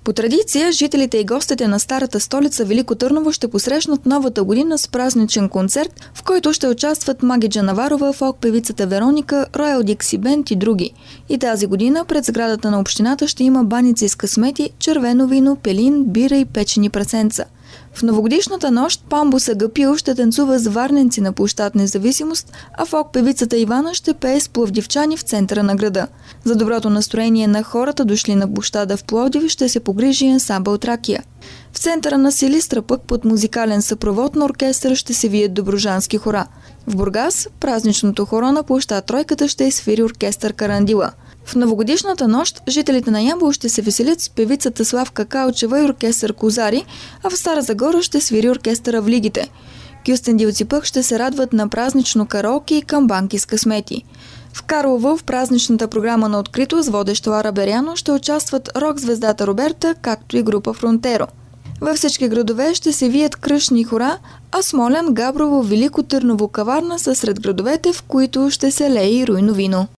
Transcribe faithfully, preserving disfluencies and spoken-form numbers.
По традиция, жителите и гостите на старата столица Велико Търново ще посрещнат новата година с празничен концерт, в който ще участват Маги Джанаварова, фолк-певицата Вероника, Роял Дикси Бенд и други. И тази година пред сградата на общината ще има баници с късмети, червено вино, пелин, бира и печени прасенца. В новогодишната нощ Памбус Агапил ще танцува с варненци на площад Независимост, а фолк-певицата Ивана ще пее с пловдивчани в центъра на града. За доброто настроение на хората, дошли на площада в Пловдив, ще се погрижи ансамбъл Тракия. В центъра на Силистра пък под музикален съпровод на оркестъра ще се вият доброжански хора. В Бургас празничното хоро на площад Тройката ще изсвири оркестър Карандила. В новогодишната нощ жителите на Ямбол ще се веселят с певицата Славка Калчева и оркестър Козари, а в Стара Загора ще свири оркестъра Влигите. Кюстендилци пък ще се радват на празнично караоке и камбанки с късмети. В Карлово в празничната програма на открито с водеща Лара Беряно ще участват рок-звездата Роберта, както и група Фронтеро. Във всички градове ще се вият кръстни хора, а Смолян, Габрово, Велико Търново, Каварна са сред градовете, в които ще се лее и руйно вино.